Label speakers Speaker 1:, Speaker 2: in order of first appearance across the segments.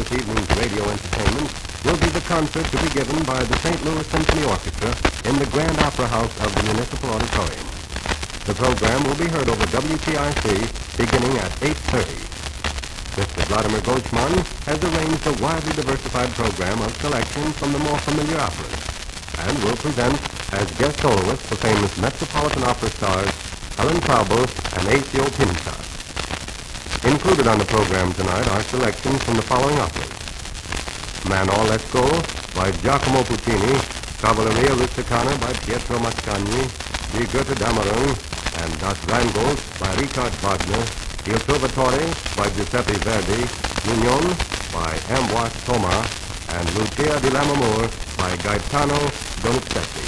Speaker 1: this evening's radio entertainment will be the concert to be given by the St. Louis Symphony Orchestra in the Grand Opera House of the Municipal Auditorium. The program will be heard over WTIC beginning at 8:30. Mr. Vladimir Gochman has arranged a widely diversified program of selections from the more familiar operas and will present as guest soloists the famous Metropolitan Opera stars Helen Traubel and Acio Pinchas. Included on the program tonight are selections from the following operas: Man all Let's Go by Giacomo Puccini, Cavalleria Rusticana by Pietro Mascagni, Die Goethe Dämmerung and Das Rheingold by Richard Wagner, Il Trovatore by Giuseppe Verdi, Mignon by Ambroise Thomas, and Lucia di Lammermoor by Gaetano Donizetti.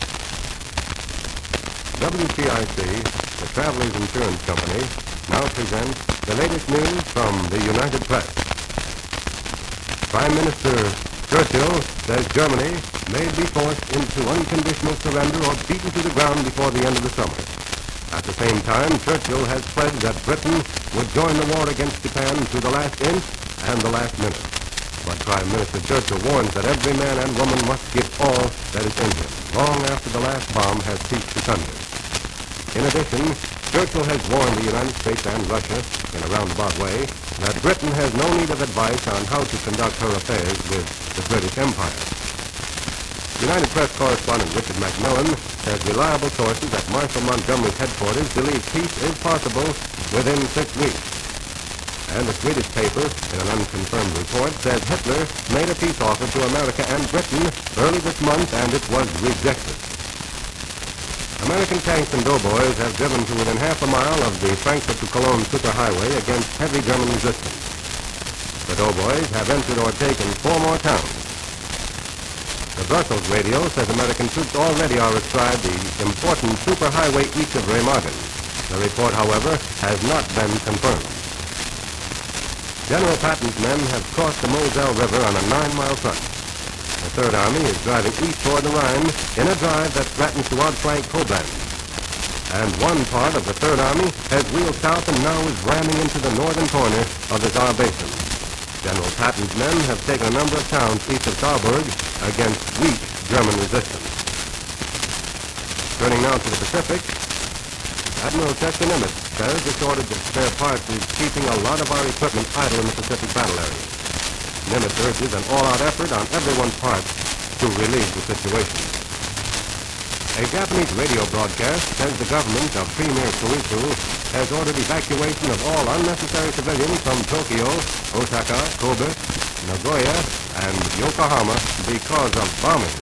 Speaker 1: WTIC, the Travelers Insurance Company, now presents the latest news from the United Press. Prime Minister Churchill says Germany may be forced into unconditional surrender or beaten to the ground before the end of the summer. At the same time, Churchill has pledged that Britain would join the war against Japan to the last inch and the last minute. But Prime Minister Churchill warns that every man and woman must give all that is in him, long after the last bomb has ceased to thunder. In addition, Churchill has warned the United States and Russia, in a roundabout way, that Britain has no need of advice on how to conduct her affairs with the British Empire. United Press correspondent Richard Macmillan says reliable sources at Marshal Montgomery's headquarters believe peace is possible within 6 weeks. And the Swedish paper, in an unconfirmed report, says Hitler made a peace offer to America and Britain early this month, and it was rejected. American tanks and doughboys have driven to within half a mile of the Frankfurt to Cologne superhighway against heavy German resistance. The doughboys have entered or taken 4 more towns. The Brussels radio says American troops already are astride the important superhighway east of Remagen. The report, however, has not been confirmed. General Patton's men have crossed the Moselle River on a 9-mile front. The Third Army is driving east toward the Rhine in a drive that threatens to outflank Koblenz. And one part of the Third Army has wheeled south and now is ramming into the northern corner of the Saar Basin. General Patton's men have taken a number of towns east of Saarburg against weak German resistance. Turning now to the Pacific, Admiral Chester Nimitz says the shortage of spare parts is keeping a lot of our equipment idle in the Pacific battle area. Nimitz urges an all-out effort on everyone's part to relieve the situation. A Japanese radio broadcast says the government of Premier Koizu has ordered evacuation of all unnecessary civilians from Tokyo, Osaka, Kobe, Nagoya, and Yokohama because of bombing.